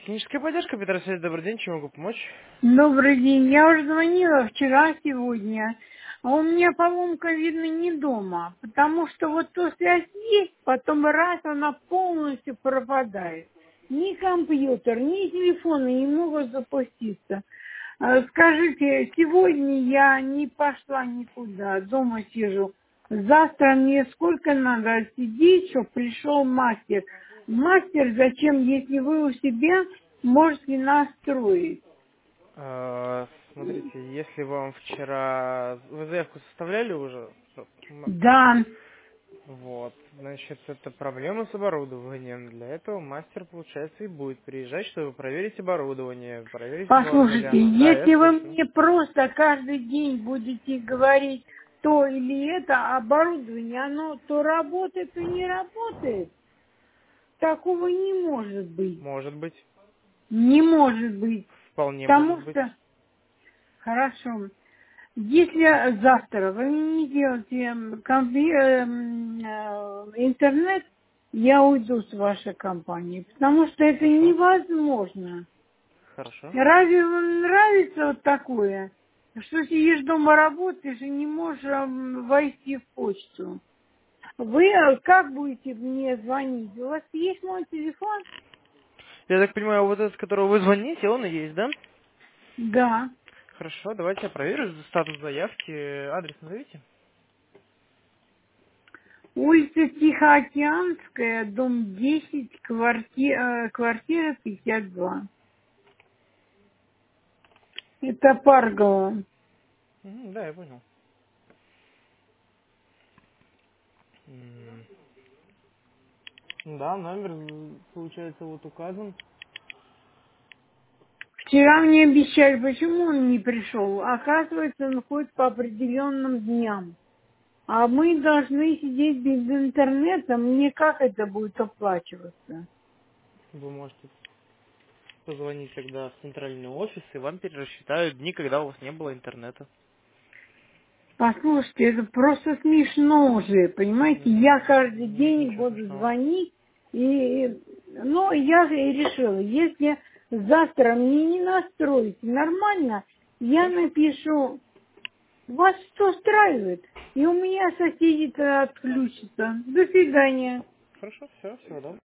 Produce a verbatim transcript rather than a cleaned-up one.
Техническая поддержка, Петр Васильевич, добрый день, чем могу помочь? Добрый день. Я уже звонила вчера, сегодня. А у меня поломка, видно, не дома. Потому что вот то связь есть, потом раз она полностью пропадает. Ни компьютер, ни телефон не могут запуститься. А, Скажите, сегодня я не пошла никуда, дома сижу. Завтра мне сколько надо сидеть, чтобы пришел мастер? Мастер зачем, если вы у себя можете настроить? Э, Смотрите, если вам вчера... Вы заявку составляли уже? М, Да, Вот, значит, это проблема с оборудованием. Для этого мастер, получается, и будет приезжать, чтобы проверить оборудование, проверить два послушайте, варианта. Да, я если вы слушаю. мне просто каждый день будете говорить то или это оборудование, оно то работает, то не работает, такого не может быть. Может быть, Не может быть. вполне может Потому быть. что, хорошо, если завтра вы мне не делаете м, компи- эм, э, интернет, я уйду с вашей компании, потому что это Хорошо, невозможно. хорошо. Разве вам нравится вот такое, что сидишь дома, работаешь и не можешь м, войти в почту? Вы э, как будете мне звонить? У вас есть мой телефон? Я так понимаю, вот этот, с которого вы звоните, он и есть, да? Да. Хорошо, давайте я проверю статус заявки. Адрес назовите. Улица Тихоокеанская, дом десять, кварти- э, квартира пятьдесят два. Это Паргола. Мгм, да, я понял. М, Да, номер, м, получается, вот указан. Вчера мне обещали, почему он не пришел. Оказывается, он ходит по определенным дням. А мы должны сидеть без интернета. Мне как это будет оплачиваться? Вы можете позвонить тогда в центральный офис, и вам перерасчитают дни, когда у вас не было интернета. Послушайте, это просто смешно уже, понимаете? Я каждый М, Нет день ничего буду смешного. звонить, и, ну, я и решила, если завтра мне не настроить нормально, я Хорошо. напишу, вас что устраивает? И у меня соседи-то отключатся. До свидания. Хорошо, все, всего доброго.